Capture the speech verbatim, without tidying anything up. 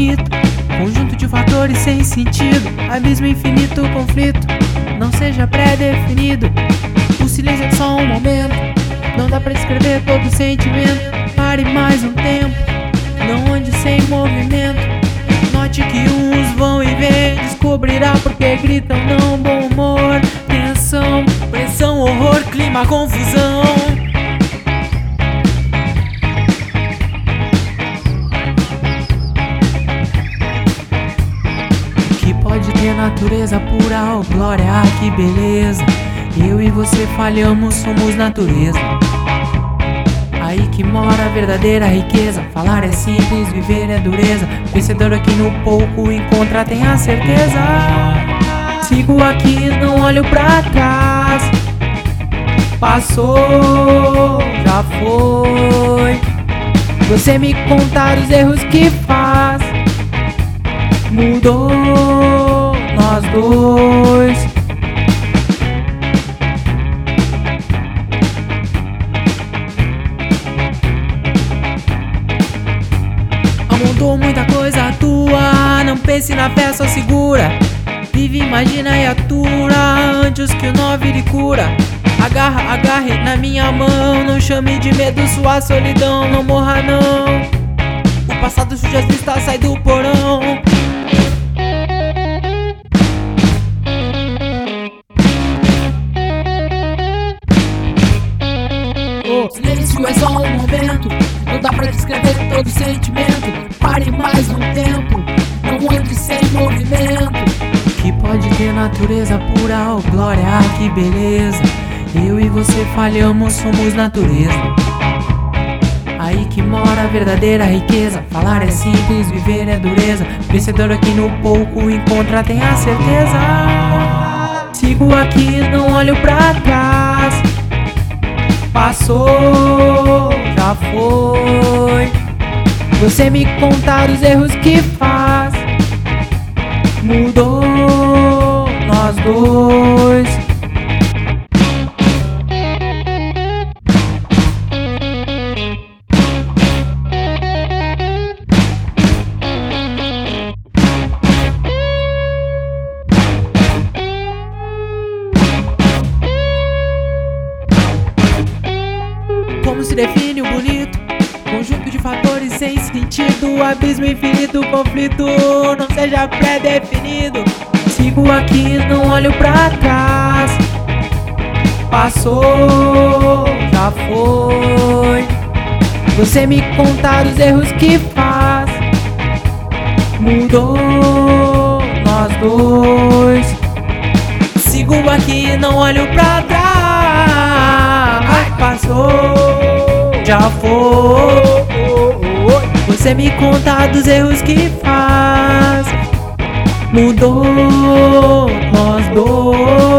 bonito, conjunto de fatores sem sentido, abismo infinito, conflito, não seja pré-definido. O silêncio é só um momento, não dá pra descrever todo o sentimento. Pare mais um tempo, não ande sem movimento. Note que uns vão e vêm, descobrirá porque gritam não. Bom humor, tensão, pressão, horror, clima, confusão. Que pode ter natureza pura, oh glória, ah que beleza. Eu e você falhamos, somos natureza. Aí que mora a verdadeira riqueza. Falar é simples, viver é dureza. Vencedor aqui no pouco encontra, tenha certeza. Sigo aqui, não olho pra trás. Passou, já foi. Você me contar os erros que faz. Mudou nós dois. Mudou muita coisa tua, não pense na fé, só segura. Vive, imagina e atura, antes que o nó vire cura. Agarra, agarre na minha mão, não chame de medo sua solidão. Não morra não, o passado suja as vistas, sai do porão. O silêncio é só um momento, não dá pra descrever todo o sentimento. Pare mais um tempo, não ande sem movimento. Que pode ter natureza pura, oh glória, ah que beleza. Eu e você falhamos, somos natureza. Aí que mora a verdadeira riqueza. Falar é simples, viver é dureza. Vencedor aqui no pouco encontra, tenha certeza. Sigo aqui, não olho pra trás. Passou, já foi. Você me contar os erros que faz. Mudou nós dois. Como se define o bonito? Conjunto de fatores sem sentido, abismo infinito, conflito, não seja pré-definido. Sigo aqui, não olho pra trás. Passou, já foi. Você me contar os erros que faz. Mudou nós dois. Sigo aqui, não olho pra trás. Passou, já foi. Você me conta dos erros que faz. Mudou nós dois.